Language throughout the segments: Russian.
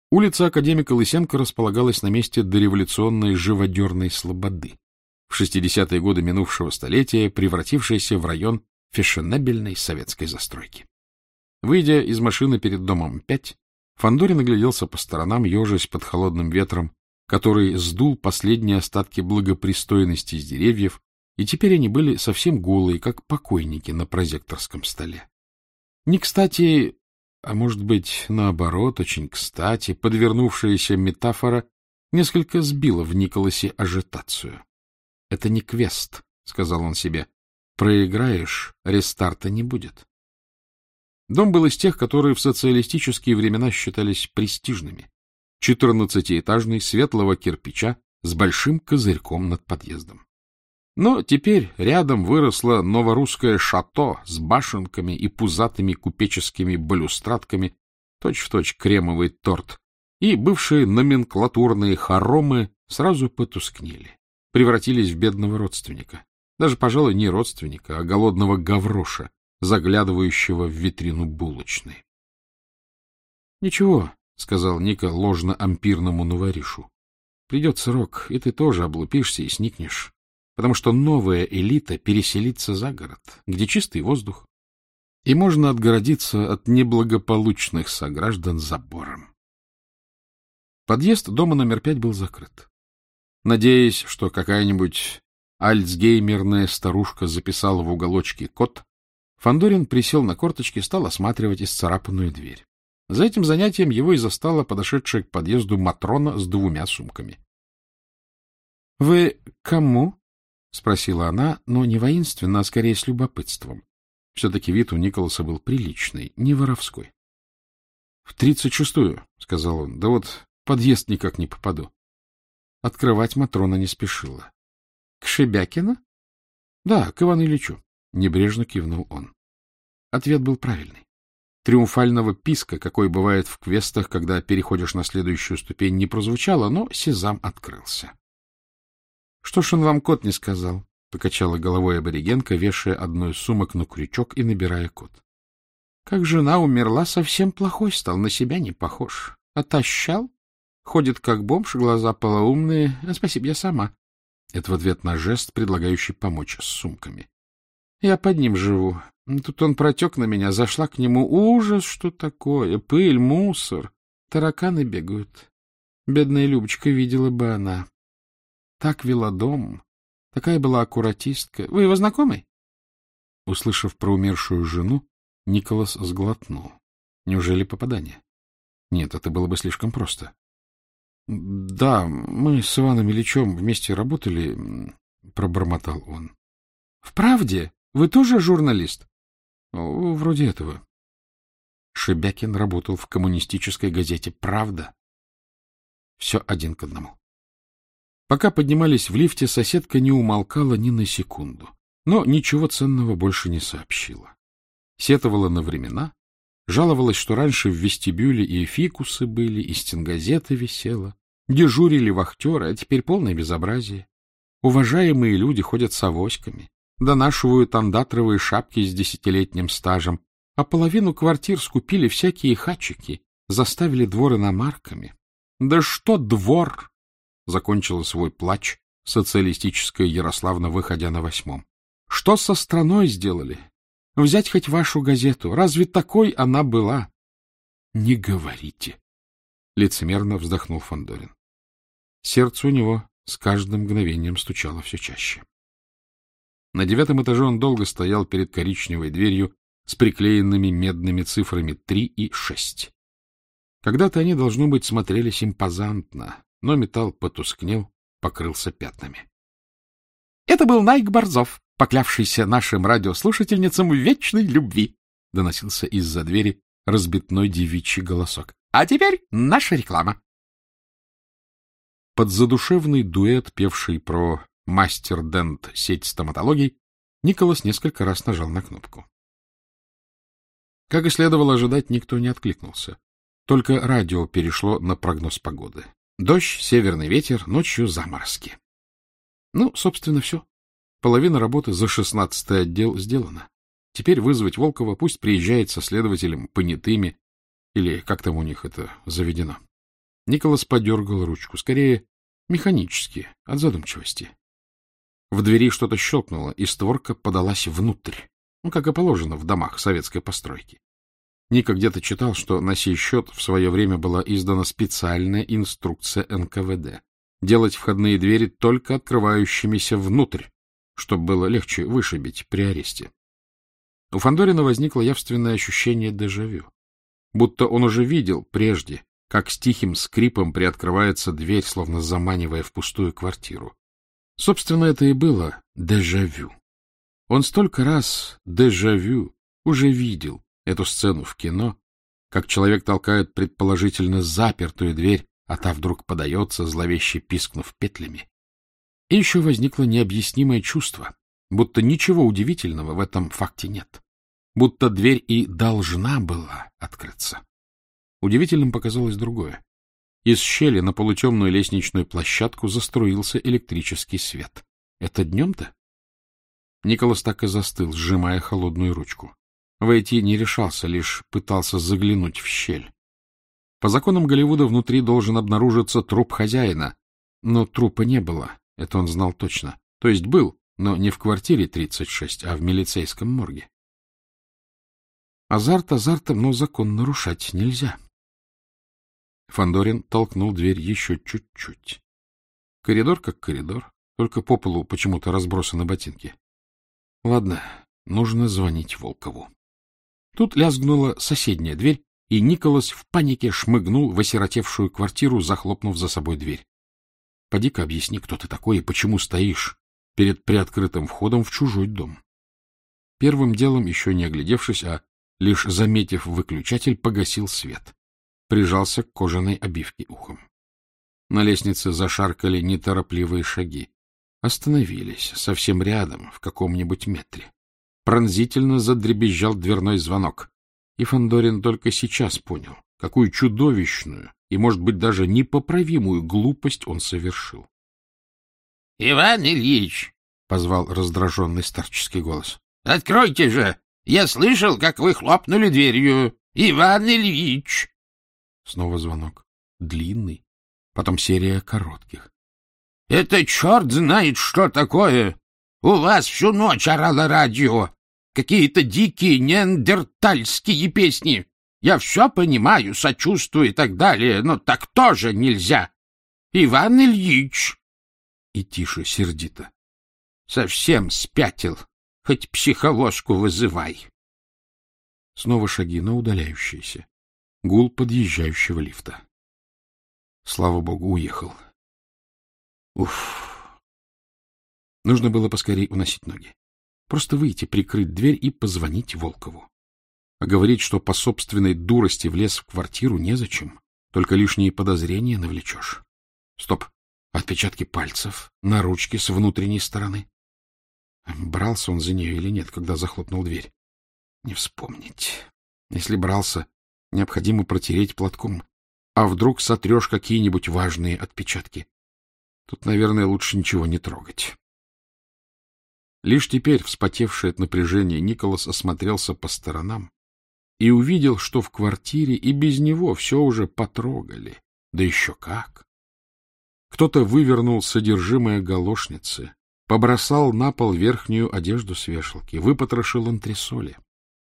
Улица академика Лысенко располагалась на месте дореволюционной живодерной слободы, в 60-е годы минувшего столетия превратившейся в район фешенебельной советской застройки. Выйдя из машины перед домом 5, Фандорин огляделся по сторонам, ежась под холодным ветром, который сдул последние остатки благопристойности с деревьев, и теперь они были совсем голые, как покойники на прозекторском столе. Не кстати, а может быть, наоборот, очень кстати, подвернувшаяся метафора несколько сбила в Николасе ажитацию. — Это не квест, — сказал он себе. — Проиграешь, рестарта не будет. Дом был из тех, которые в социалистические времена считались престижными. 14-этажный, светлого кирпича, с большим козырьком над подъездом. Но теперь рядом выросло новорусское шато с башенками и пузатыми купеческими балюстрадками, точь-в-точь кремовый торт, и бывшие номенклатурные хоромы сразу потускнели, превратились в бедного родственника. Даже, пожалуй, не родственника, а голодного гавроша, заглядывающего в витрину булочной. — Ничего, — сказал Ника ложно-ампирному новоришу. — Придет срок, и ты тоже облупишься и сникнешь, потому что новая элита переселится за город, где чистый воздух, и можно отгородиться от неблагополучных сограждан забором. Подъезд дома номер 5 был закрыт. Надеясь, что какая-нибудь альцгеймерная старушка записала в уголочке код, Фандорин присел на корточки и стал осматривать исцарапанную дверь. За этим занятием его и застала подошедшая к подъезду Матрона с 2 сумками. — Вы кому? — спросила она, но не воинственно, а скорее с любопытством. Все-таки вид у Николаса был приличный, не воровской. — В 36-ю, — сказал он. — Да вот в подъезд никак не попаду. Открывать Матрона не спешила. — К Шебякину? — Да, к Ивану Ильичу, — небрежно кивнул он. Ответ был правильный. Триумфального писка, какой бывает в квестах, когда переходишь на следующую ступень, не прозвучало, но сезам открылся. — Что ж он вам код не сказал? — покачала головой аборигенка, вешая одну из сумок на крючок и набирая код. — Как жена умерла, совсем плохой стал, на себя не похож. Отощал? Ходит как бомж, глаза полоумные. Спасибо, я сама. Это в ответ на жест, предлагающий помочь с сумками. Я под ним живу. Тут он протек на меня, зашла к нему. Ужас, что такое? Пыль, мусор. Тараканы бегают. Бедная Любочка, видела бы она. Так вела дом. Такая была аккуратистка. Вы его знакомый? Услышав про умершую жену, Николас сглотнул. Неужели попадание? Нет, это было бы слишком просто. — Да, мы с Иваном Ильичем вместе работали, — пробормотал он. — Вправде? Вы тоже журналист? — Вроде этого. Шебякин работал в коммунистической газете «Правда». Все один к одному. Пока поднимались в лифте, соседка не умолкала ни на секунду, но ничего ценного больше не сообщила. Сетовала на времена, жаловалась, что раньше в вестибюле и фикусы были, и стенгазета висела, дежурили вахтеры, а теперь полное безобразие. Уважаемые люди ходят с авоськами, донашивают андатровые шапки с 10-летним стажем, а половину квартир скупили всякие хачики, заставили двор иномарками. Да что двор! Закончила свой плач социалистическая Ярославна, выходя на 8-м. Что со страной сделали? Взять хоть вашу газету. Разве такой она была? — Не говорите. Лицемерно вздохнул Фандорин. Сердце у него с каждым мгновением стучало все чаще. На 9-м этаже он долго стоял перед коричневой дверью с приклеенными медными цифрами 3 и 6. Когда-то они, должно быть, смотрелись импозантно, но металл потускнел, покрылся пятнами. — Это был Найк Борзов, поклявшийся нашим радиослушательницам в вечной любви, — доносился из-за двери разбитной девичий голосок. — А теперь наша реклама. Под задушевный дуэт, певший про мастер-дент сеть стоматологий, Николас несколько раз нажал на кнопку. Как и следовало ожидать, никто не откликнулся. Только радио перешло на прогноз погоды. Дождь, северный ветер, ночью заморозки. Ну, собственно, все. Половина работы за 16-й отдел сделана. Теперь вызвать Волкова, пусть приезжает со следователем понятыми, или как там у них это заведено. Николас подергал ручку, скорее механически, от задумчивости. В двери что-то щелкнуло, и створка подалась внутрь, как и положено в домах советской постройки. Ника где-то читал, что на сей счет в свое время была издана специальная инструкция НКВД — делать входные двери только открывающимися внутрь, чтобы было легче вышибить при аресте. У Фандорина возникло явственное ощущение дежавю, будто он уже видел прежде, как с тихим скрипом приоткрывается дверь, словно заманивая в пустую квартиру. Собственно, это и было дежавю. Он столько раз дежавю уже видел эту сцену в кино, как человек толкает предположительно запертую дверь, а та вдруг подается, зловеще пискнув петлями. И еще возникло необъяснимое чувство, будто ничего удивительного в этом факте нет, будто дверь и должна была открыться. Удивительным показалось другое. Из щели на полутемную лестничную площадку заструился электрический свет. Это днем-то? Николас так и застыл, сжимая холодную ручку. Войти не решался, лишь пытался заглянуть в щель. По законам Голливуда внутри должен обнаружиться труп хозяина, но трупа не было, это он знал точно. То есть был, но не в квартире 36, а в милицейском морге. Азарт азартом, но закон нарушать нельзя. Фандорин толкнул дверь еще чуть-чуть. Коридор как коридор, только по полу почему-то разбросаны ботинки. Ладно, нужно звонить Волкову. Тут лязгнула соседняя дверь, и Николас в панике шмыгнул в осиротевшую квартиру, захлопнув за собой дверь. Поди-ка объясни, кто ты такой и почему стоишь перед приоткрытым входом в чужой дом. Первым делом, еще не оглядевшись, а лишь заметив выключатель, погасил свет. Прижался к кожаной обивке ухом. На лестнице зашаркали неторопливые шаги. Остановились совсем рядом, в каком-нибудь метре. Пронзительно задребезжал дверной звонок. И Фандорин только сейчас понял, какую чудовищную и, может быть, даже непоправимую глупость он совершил. — Иван Ильич! — позвал раздраженный старческий голос. — Откройте же! Я слышал, как вы хлопнули дверью. Иван Ильич! Снова звонок. Длинный. Потом серия коротких. — Это черт знает, что такое! У вас всю ночь орало радио. Какие-то дикие неандертальские песни. Я все понимаю, сочувствую и так далее, но так тоже нельзя. Иван Ильич! И тише, сердито. Совсем спятил. Хоть психовозку вызывай. Снова шаги, но удаляющиеся. Гул подъезжающего лифта. Слава богу, уехал. Уф. Нужно было поскорей уносить ноги. Просто выйти, прикрыть дверь и позвонить Волкову. А говорить, что по собственной дурости влез в квартиру, незачем. Только лишние подозрения навлечешь. Стоп. Отпечатки пальцев на ручке с внутренней стороны. Брался он за нее или нет, когда захлопнул дверь? Не вспомнить. Если брался, необходимо протереть платком. А вдруг сотрешь какие-нибудь важные отпечатки? Тут, наверное, лучше ничего не трогать. Лишь теперь, вспотевший от напряжения, Николас осмотрелся по сторонам и увидел, что в квартире и без него все уже потрогали. Да еще как! Кто-то вывернул содержимое галошницы, побросал на пол верхнюю одежду с вешалки, выпотрошил антресоли.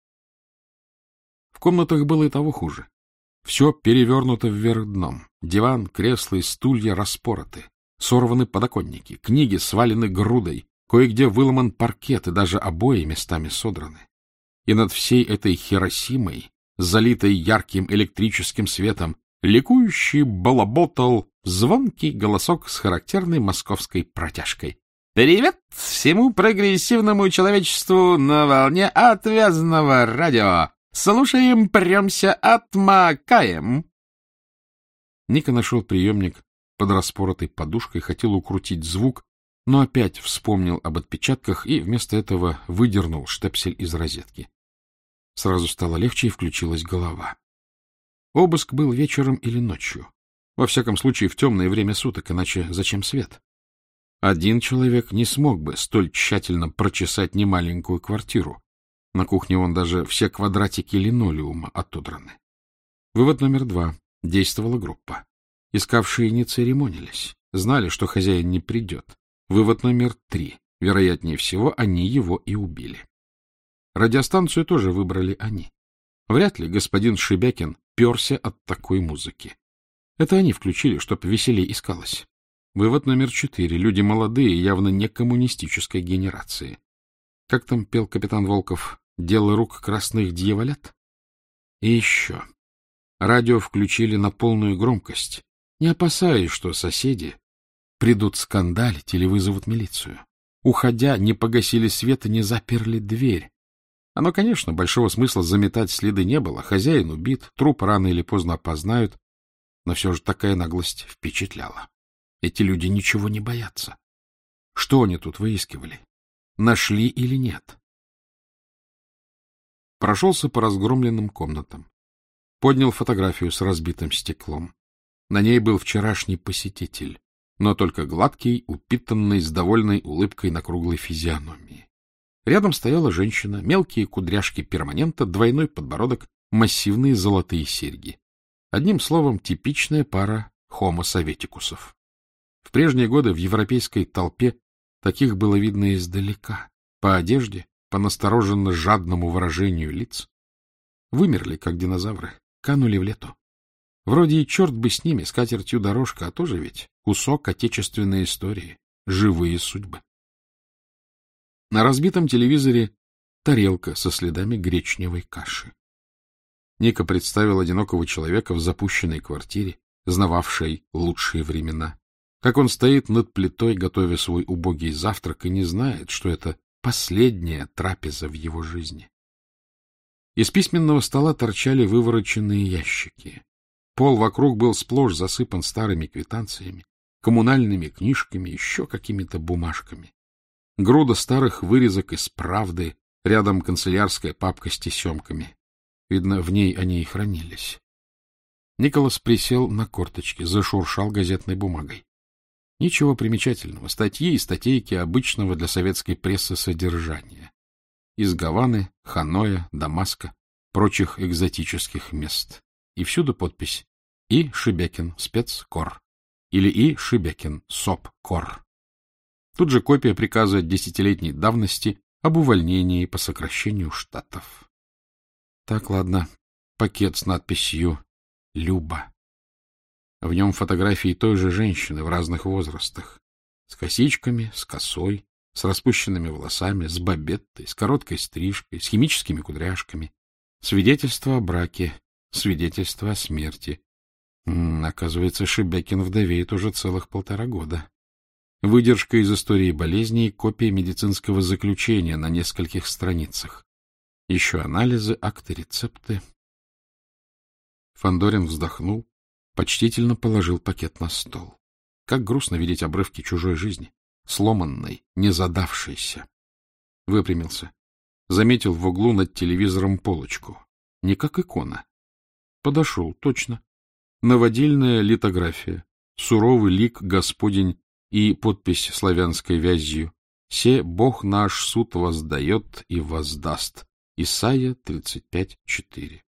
В комнатах было и того хуже. Все перевернуто вверх дном. Диван, кресла и стулья распороты. Сорваны подоконники, книги свалены грудой, кое-где выломан паркет, и даже обои местами содраны. И над всей этой Хиросимой, залитой ярким электрическим светом, ликующий балаботал звонкий голосок с характерной московской протяжкой. «Привет всему прогрессивному человечеству на волне отвязного радио! Слушаем, премся, отмокаем!» Ника нашел приемник под распоротой подушкой, хотел укрутить звук, но опять вспомнил об отпечатках и вместо этого выдернул штепсель из розетки. Сразу стало легче и включилась голова. Обыск был вечером или ночью. Во всяком случае, в темное время суток, иначе зачем свет? Один человек не смог бы столь тщательно прочесать немаленькую квартиру. На кухне вон даже все квадратики линолеума отодраны. Вывод номер 2. Действовала группа. Искавшие не церемонились, знали, что хозяин не придет. Вывод номер 3. Вероятнее всего, они его и убили. Радиостанцию тоже выбрали они. Вряд ли господин Шебякин перся от такой музыки. Это они включили, чтоб веселей искалось. Вывод номер 4. Люди молодые, явно не коммунистической генерации. Как там пел капитан Волков? Дело рук красных дьяволят? И еще. Радио включили на полную громкость, не опасаясь, что соседи придут скандалить или вызовут милицию. Уходя, не погасили свет и не заперли дверь. Оно, конечно, большого смысла заметать следы не было. Хозяин убит, труп рано или поздно опознают. Но все же такая наглость впечатляла. Эти люди ничего не боятся. Что они тут выискивали? Нашли или нет? Прошелся по разгромленным комнатам. Поднял фотографию с разбитым стеклом. На ней был вчерашний посетитель, но только гладкий, упитанный, с довольной улыбкой на круглой физиономии. Рядом стояла женщина, мелкие кудряшки перманента, двойной подбородок, массивные золотые серьги. Одним словом, типичная пара хомо советикусов. В прежние годы в европейской толпе таких было видно издалека, по одежде, по настороженно жадному выражению лиц. Вымерли, как динозавры, канули в лету. Вроде и черт бы с ними, с катертью дорожка, а тоже ведь кусок отечественной истории, живые судьбы. На разбитом телевизоре тарелка со следами гречневой каши. Ника представил одинокого человека в запущенной квартире, знававшей лучшие времена. Как он стоит над плитой, готовя свой убогий завтрак, и не знает, что это последняя трапеза в его жизни. Из письменного стола торчали вывороченные ящики. Пол вокруг был сплошь засыпан старыми квитанциями, коммунальными книжками, еще какими-то бумажками. Груда старых вырезок из «Правды», рядом канцелярская папка с тесемками. Видно, в ней они и хранились. Николас присел на корточки, зашуршал газетной бумагой. Ничего примечательного, статьи и статейки обычного для советской прессы содержания. Из Гаваны, Ханоя, Дамаска, прочих экзотических мест. И всюду подпись «И. Шебякин, спецкор» или «И. Шебякин, СОП-кор». Тут же копия приказа десятилетней давности об увольнении по сокращению штатов. Так, ладно, пакет с надписью «Люба». В нем фотографии той же женщины в разных возрастах. С косичками, с косой, с распущенными волосами, с бабеттой, с короткой стрижкой, с химическими кудряшками. Свидетельство о браке, свидетельство о смерти. Оказывается, Шебякин вдовеет уже целых 1,5 года. Выдержка из истории болезней, копия медицинского заключения на нескольких страницах. Еще анализы, акты, рецепты. Фандорин вздохнул, почтительно положил пакет на стол. Как грустно видеть обрывки чужой жизни, сломанной, не задавшейся. Выпрямился. Заметил в углу над телевизором полочку. Не как икона. Подошел, точно. Наводильная литография. Суровый лик Господень и подпись славянской вязью. «Се Бог наш суд воздает и воздаст». Исайя 35:4.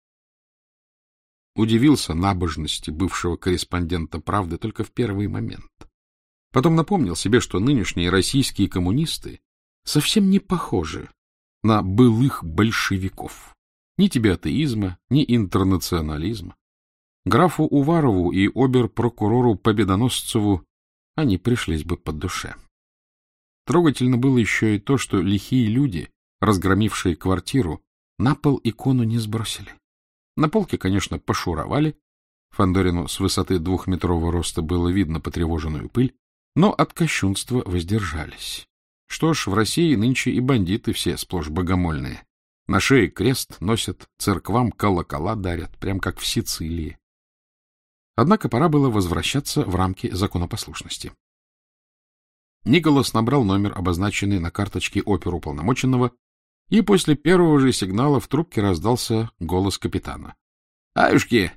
Удивился набожности бывшего корреспондента «Правды» только в первый момент. Потом напомнил себе, что нынешние российские коммунисты совсем не похожи на былых большевиков. Ни тебе атеизма, ни интернационализма. Графу Уварову и обер-прокурору Победоносцеву они пришлись бы по душе. Трогательно было еще и то, что лихие люди, разгромившие квартиру, на пол икону не сбросили. На полке, конечно, пошуровали. Фандорину с высоты 2-метрового роста было видно потревоженную пыль, но от кощунства воздержались. Что ж, в России нынче и бандиты все сплошь богомольные. На шее крест носят, церквам колокола дарят, прям как в Сицилии. Однако пора было возвращаться в рамки законопослушности. Николас набрал номер, обозначенный на карточке оперуполномоченного, и после первого же сигнала в трубке раздался голос капитана. — Аюшки!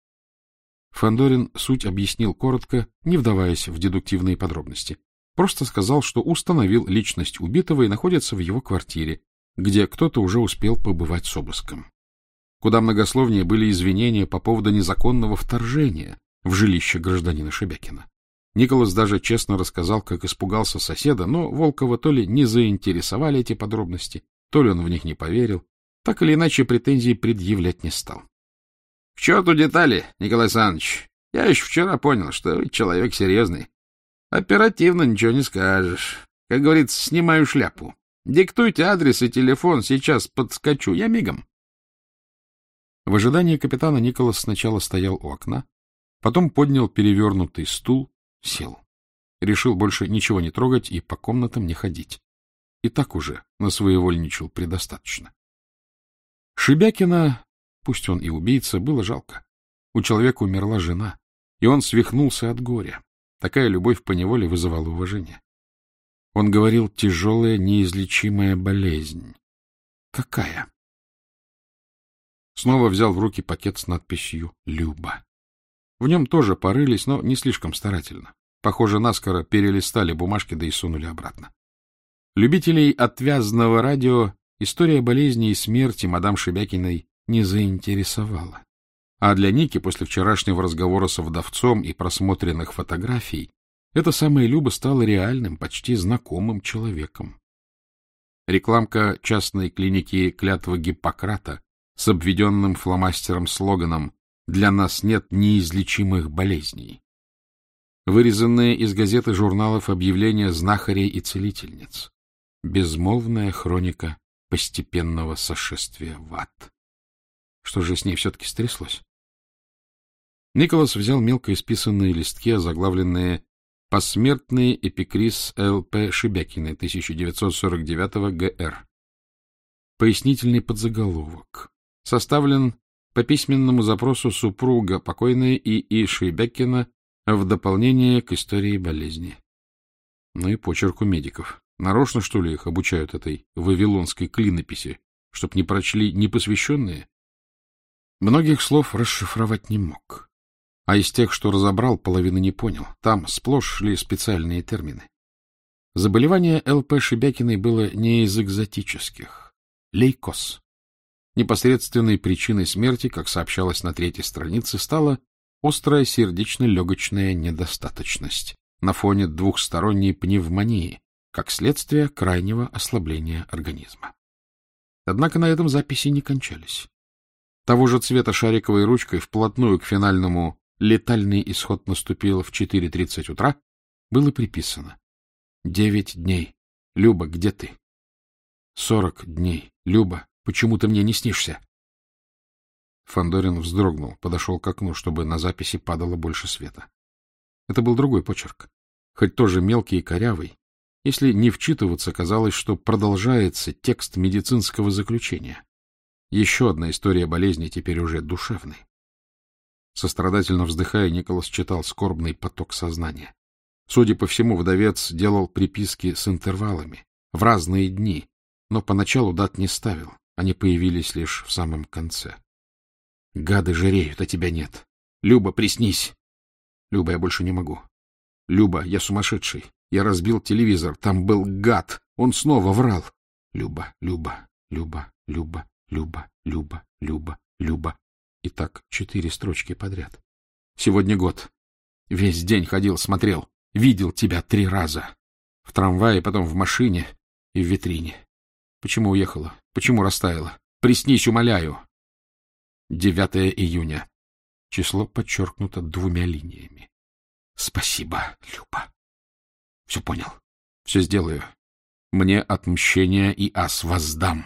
Фандорин суть объяснил коротко, не вдаваясь в дедуктивные подробности. Просто сказал, что установил личность убитого и находится в его квартире, где кто-то уже успел побывать с обыском. Куда многословнее были извинения по поводу незаконного вторжения, в жилище гражданина Шебякина. Николас даже честно рассказал, как испугался соседа, но Волкова то ли не заинтересовали эти подробности, то ли он в них не поверил, так или иначе претензий предъявлять не стал. — К черту детали, Николай Александрович. Я еще вчера понял, что вы человек серьезный. Оперативно ничего не скажешь. Как говорится, снимаю шляпу. Диктуйте адрес и телефон, сейчас подскочу. Я мигом. В ожидании капитана Николас сначала стоял у окна, потом поднял перевернутый стул, сел. Решил больше ничего не трогать и по комнатам не ходить. И так уже насвоевольничал предостаточно. Шебякина, пусть он и убийца, было жалко. У человека умерла жена, и он свихнулся от горя. Такая любовь поневоле вызывала уважение. Он говорил: тяжелая, неизлечимая болезнь. Какая? Снова взял в руки пакет с надписью «Люба». В нем тоже порылись, но не слишком старательно. Похоже, наскоро перелистали бумажки, да и сунули обратно. Любителей отвязного радио история болезни и смерти мадам Шебякиной не заинтересовала. А для Ники после вчерашнего разговора со вдовцом и просмотренных фотографий эта самая Люба стала реальным, почти знакомым человеком. Рекламка частной клиники «Клятва Гиппократа» с обведенным фломастером слоганом «Для нас нет неизлечимых болезней». Вырезанные из газет и журналов объявления знахарей и целительниц. Безмолвная хроника постепенного сошествия в ад. Что же с ней все-таки стряслось? Николас взял мелко исписанные листки, озаглавленные «Посмертный эпикриз Л.П. Шебякиной, 1949 г.Р.». Пояснительный подзаголовок. Составлен по письменному запросу супруга покойной И.И. Шебякина в дополнение к истории болезни. Ну и почерк у медиков. Нарочно, что ли, их обучают этой вавилонской клинописи, чтоб не прочли непосвященные? Многих слов расшифровать не мог. А из тех, что разобрал, половины не понял. Там сплошь шли специальные термины. Заболевание Л.П. Шебякиной было не из экзотических. Лейкоз. Непосредственной причиной смерти, как сообщалось на 3-й странице, стала острая сердечно-легочная недостаточность на фоне двухсторонней пневмонии, как следствие крайнего ослабления организма. Однако на этом записи не кончались. Того же цвета шариковой ручкой вплотную к финальному «Летальный исход наступил в 4:30 утра» было приписано: 9 дней. Люба, где ты? 40 дней. Люба, почему ты мне не снишься? Фандорин вздрогнул, подошел к окну, чтобы на записи падало больше света. Это был другой почерк, хоть тоже мелкий и корявый. Если не вчитываться, казалось, что продолжается текст медицинского заключения. Еще одна история болезни, теперь уже душевной. Сострадательно вздыхая, Николас читал скорбный поток сознания. Судя по всему, вдовец делал приписки с интервалами, в разные дни, но поначалу дат не ставил, они появились лишь в самом конце. Гады жиреют, а тебя нет. Люба, приснись. Люба, я больше не могу. Люба, я сумасшедший. Я разбил телевизор, там был гад. Он снова врал. Люба, Люба, Люба, Люба, Люба, Люба, Люба, Люба. И так 4 строчки подряд. Сегодня год. Весь день ходил, смотрел. Видел тебя 3 раза. В трамвае, потом в машине и в витрине. Почему уехала? Почему растаяла? Приснись, умоляю. 9 июня. Число подчеркнуто 2 линиями. Спасибо, Люба. Все понял. Все сделаю. Мне отмщение и ас воздам.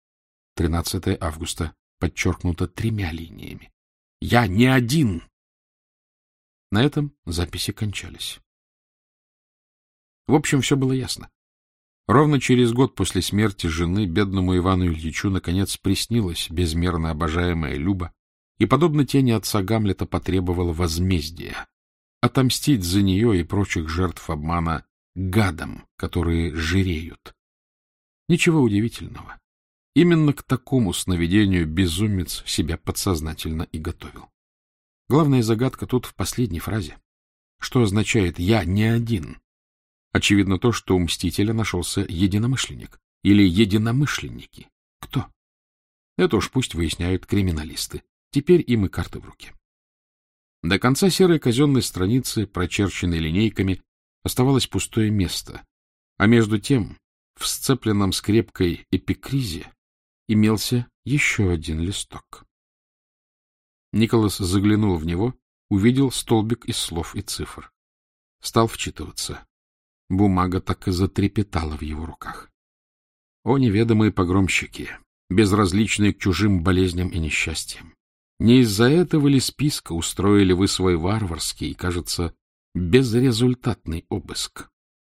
13 августа. Подчеркнуто 3 линиями. Я не один. На этом записи кончались. В общем, все было ясно. Ровно через год после смерти жены бедному Ивану Ильичу наконец приснилась безмерно обожаемая Люба и, подобно тени отца Гамлета, потребовала возмездия, отомстить за нее и прочих жертв обмана гадам, которые жиреют. Ничего удивительного. Именно к такому сновидению безумец себя подсознательно и готовил. Главная загадка тут в последней фразе. Что означает «я не один»? Очевидно то, что у Мстителя нашелся единомышленник. Или единомышленники. Кто? Это уж пусть выясняют криминалисты. Теперь им и карты в руки. До конца серой казенной страницы, прочерченной линейками, оставалось пустое место, а между тем в сцепленном скрепкой эпикризе имелся еще один листок. Николас заглянул в него, увидел столбик из слов и цифр. Стал вчитываться. Бумага так и затрепетала в его руках. О, неведомые погромщики, безразличные к чужим болезням и несчастьям! Не из-за этого ли списка устроили вы свой варварский, кажется, безрезультатный обыск?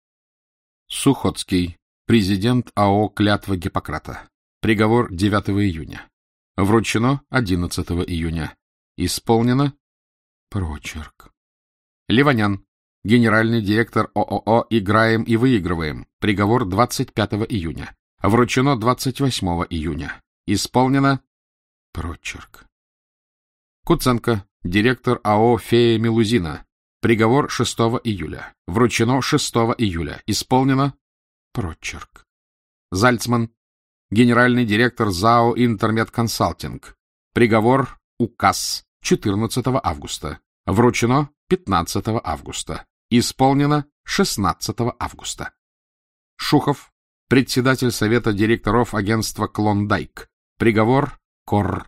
Сухоцкий, президент АО «Клятва Гиппократа». Приговор 9 июня. Вручено 11 июня. Исполнено. Прочерк. Ливанян, генеральный директор ООО «Играем и выигрываем». Приговор 25 июня. Вручено 28 июня. Исполнено. Прочерк. Куценко, директор АО «Фея Мелузина». Приговор 6 июля. Вручено 6 июля. Исполнено. Прочерк. Зальцман, генеральный директор ЗАО «Интермед Консалтинг». Приговор, указ 14 августа. Вручено 15 августа. Исполнено 16 августа. Шухов, председатель совета директоров агентства «Клондайк». Приговор, КОР.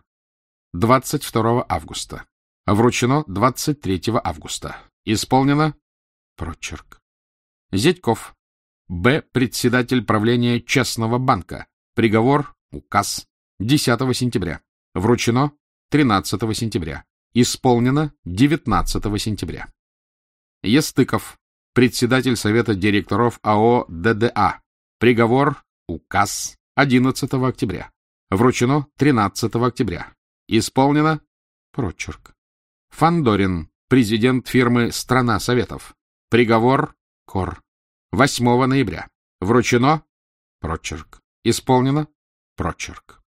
22 августа. Вручено 23 августа. Исполнено. Прочерк. Зятьков, Б. Председатель правления Честного банка. Приговор, указ 10 сентября. Вручено 13 сентября. Исполнено 19 сентября. Естыков, председатель совета директоров АО «ДДА». Приговор, указ 11 октября. Вручено 13 октября. Исполнено. Прочерк. Фандорин, президент фирмы «Страна Советов». Приговор, КОР. 8 ноября. Вручено. Прочерк. Исполнено. Прочерк.